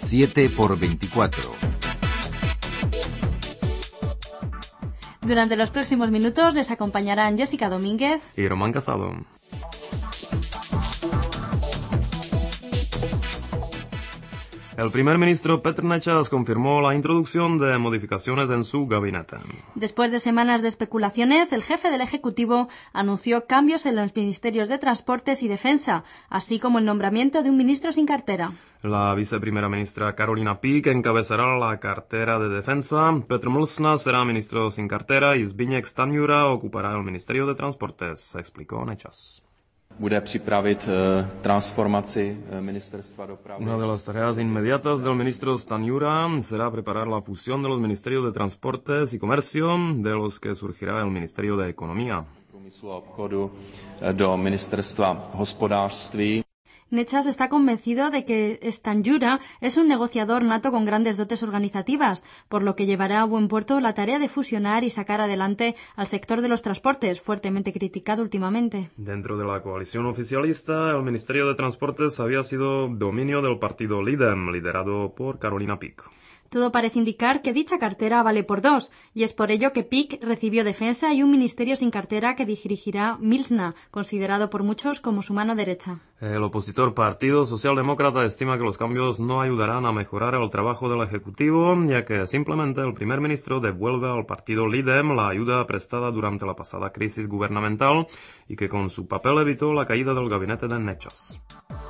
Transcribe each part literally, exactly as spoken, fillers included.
siete por veinticuatro. Durante los próximos minutos les acompañarán Jessica Domínguez y Román Casado. El primer ministro Petr Nečas confirmó la introducción de modificaciones en su gabinete. Después de semanas de especulaciones, el jefe del Ejecutivo anunció cambios en los ministerios de Transportes y Defensa, así como el nombramiento de un ministro sin cartera. La viceprimera ministra Karolina Pík encabezará la cartera de Defensa, Petr Mlsna será ministro sin cartera y Zbyněk Stanjura ocupará el Ministerio de Transportes, explicó Nečas. Bude připravit transformaci ministerstva dopravy. Una de las tareas inmediatas del ministro Stanjura será preparar la fusión de los ministerios de Transportes y Comercio, de los que surgirá el Ministerio de Economía. Průmyslu a obchodu do ministerstva hospodářství. Nečas está convencido de que Stanjura es un negociador nato con grandes dotes organizativas, por lo que llevará a buen puerto la tarea de fusionar y sacar adelante al sector de los transportes, fuertemente criticado últimamente. Dentro de la coalición oficialista, el Ministerio de Transportes había sido dominio del partido Lidem, liderado por Karolina Pík. Todo parece indicar que dicha cartera vale por dos, y es por ello que Pík recibió Defensa y un ministerio sin cartera que dirigirá Mlsna, considerado por muchos como su mano derecha. El opositor Partido Socialdemócrata estima que los cambios no ayudarán a mejorar el trabajo del Ejecutivo, ya que simplemente el primer ministro devuelve al partido Lidem la ayuda prestada durante la pasada crisis gubernamental y que con su papel evitó la caída del gabinete de Nečas.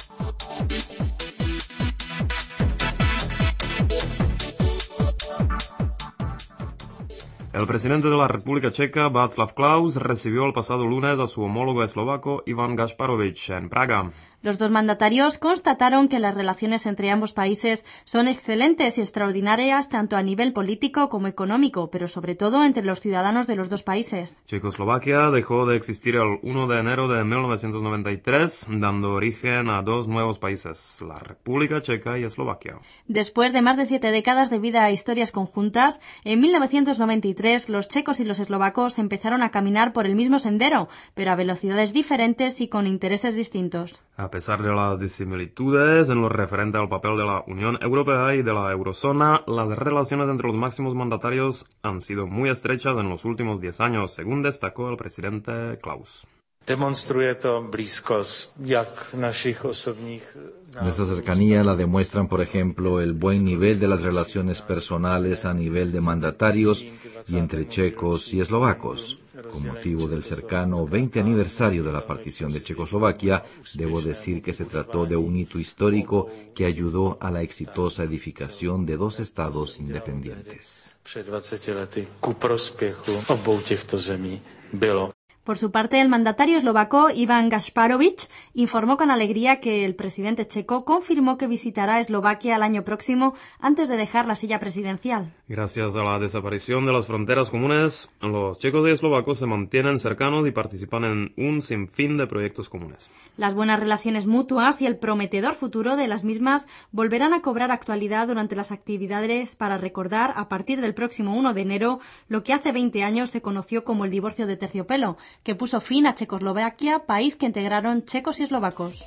El presidente de la República Checa, Václav Klaus, recibió el pasado lunes a su homólogo eslovaco Ivan Gašparovič en Praga. Los dos mandatarios constataron que las relaciones entre ambos países son excelentes y extraordinarias tanto a nivel político como económico, pero sobre todo entre los ciudadanos de los dos países. Checoslovaquia dejó de existir el uno de enero de mil novecientos noventa y tres, dando origen a dos nuevos países, la República Checa y Eslovaquia. Después de más de siete décadas de vida a historias conjuntas, en mil novecientos noventa y tres los checos y los eslovacos empezaron a caminar por el mismo sendero, pero a velocidades diferentes y con intereses distintos. A pesar de las disimilitudes en lo referente al papel de la Unión Europea y de la eurozona, las relaciones entre los máximos mandatarios han sido muy estrechas en los últimos diez años, según destacó el presidente Klaus. Demonstruje to blízkost jak našich osobních. Nuestra cercanía la demuestran, por ejemplo, el buen nivel de las relaciones personales a nivel de mandatarios y entre checos y eslovacos. Con motivo del cercano veinte aniversario de la partición de Checoslovaquia, debo decir que se trató de un hito histórico que ayudó a la exitosa edificación de dos estados independientes. Před dvaceti lety ku prospěchu obou těchto zemí bylo. Por su parte, el mandatario eslovaco Ivan Gašparovič informó con alegría que el presidente checo confirmó que visitará Eslovaquia el año próximo antes de dejar la silla presidencial. Gracias a la desaparición de las fronteras comunes, los checos y eslovacos se mantienen cercanos y participan en un sinfín de proyectos comunes. Las buenas relaciones mutuas y el prometedor futuro de las mismas volverán a cobrar actualidad durante las actividades para recordar, a partir del próximo uno de enero, lo que hace veinte años se conoció como el divorcio de terciopelo, que puso fin a Checoslovaquia, país que integraron checos y eslovacos.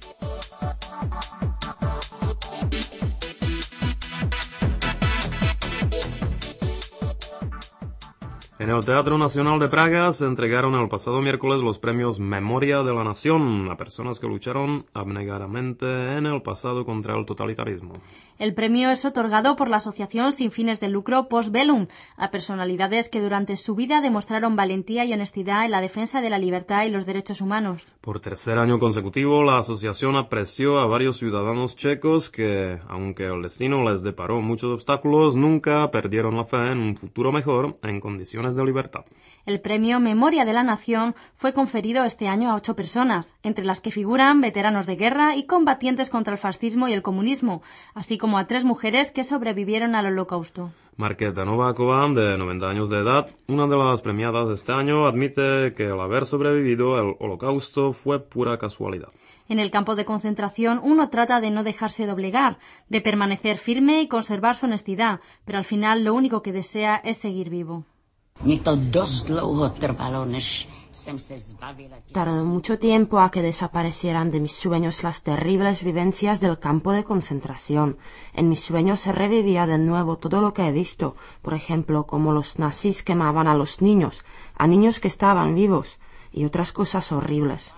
En el Teatro Nacional de Praga se entregaron el pasado miércoles los premios Memoria de la Nación a personas que lucharon abnegadamente en el pasado contra el totalitarismo. El premio es otorgado por la Asociación sin fines de lucro Postbellum a personalidades que durante su vida demostraron valentía y honestidad en la defensa de la libertad y los derechos humanos. Por tercer año consecutivo, la asociación apreció a varios ciudadanos checos que, aunque el destino les deparó muchos obstáculos, nunca perdieron la fe en un futuro mejor en condiciones de libertad. El premio Memoria de la Nación fue conferido este año a ocho personas, entre las que figuran veteranos de guerra y combatientes contra el fascismo y el comunismo, así como a tres mujeres que sobrevivieron al Holocausto. Markéta Nováková, de noventa años de edad, una de las premiadas de este año, admite que el haber sobrevivido al Holocausto fue pura casualidad. En el campo de concentración uno trata de no dejarse doblegar, de permanecer firme y conservar su honestidad, pero al final lo único que desea es seguir vivo. Tardó mucho tiempo a que desaparecieran de mis sueños las terribles vivencias del campo de concentración. En mis sueños se revivía de nuevo todo lo que he visto, por ejemplo, como los nazis quemaban a los niños, a niños que estaban vivos, y otras cosas horribles.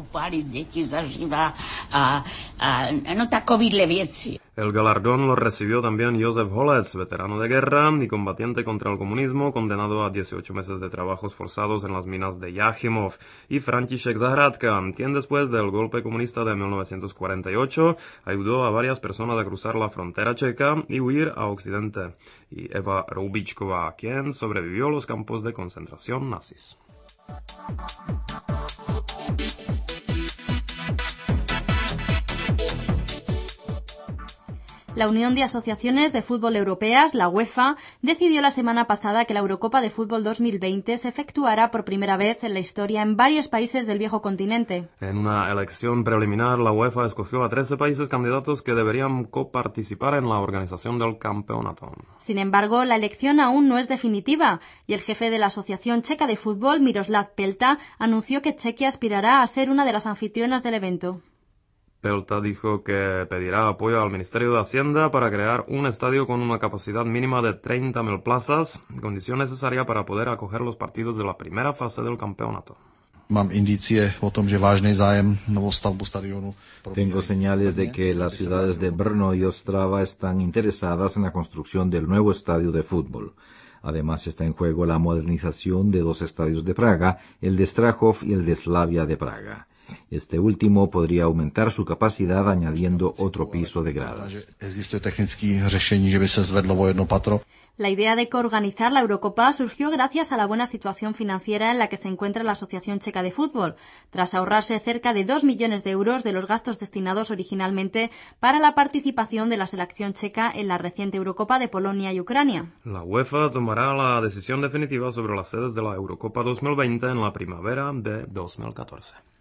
El galardón lo recibió también Josef Holec, veterano de guerra y combatiente contra el comunismo, condenado a dieciocho meses de trabajos forzados en las minas de Jáchymov, y František Zahradka, quien después del golpe comunista de mil novecientos cuarenta y ocho ayudó a varias personas a cruzar la frontera checa y huir a Occidente, y Eva Roubičková, quien sobrevivió a los campos de concentración nazis. La Unión de Asociaciones de Fútbol Europeas, la UEFA, decidió la semana pasada que la Eurocopa de Fútbol dos mil veinte se efectuará por primera vez en la historia en varios países del viejo continente. En una elección preliminar, la UEFA escogió a trece países candidatos que deberían coparticipar en la organización del campeonato. Sin embargo, la elección aún no es definitiva y el jefe de la Asociación Checa de Fútbol, Miroslav Pelta, anunció que Chequia aspirará a ser una de las anfitrionas del evento. Pelta dijo que pedirá apoyo al Ministerio de Hacienda para crear un estadio con una capacidad mínima de treinta mil plazas, condición necesaria para poder acoger los partidos de la primera fase del campeonato. Tengo señales de que las ciudades de Brno y Ostrava están interesadas en la construcción del nuevo estadio de fútbol. Además está en juego la modernización de dos estadios de Praga, el de Strachov y el de Slavia de Praga. Este último podría aumentar su capacidad añadiendo otro piso de gradas. La idea de coorganizar la Eurocopa surgió gracias a la buena situación financiera en la que se encuentra la Asociación Checa de Fútbol, tras ahorrarse cerca de dos millones de euros de los gastos destinados originalmente para la participación de la selección checa en la reciente Eurocopa de Polonia y Ucrania. La UEFA tomará la decisión definitiva sobre las sedes de la Eurocopa dos mil veinte en la primavera de dos mil catorce.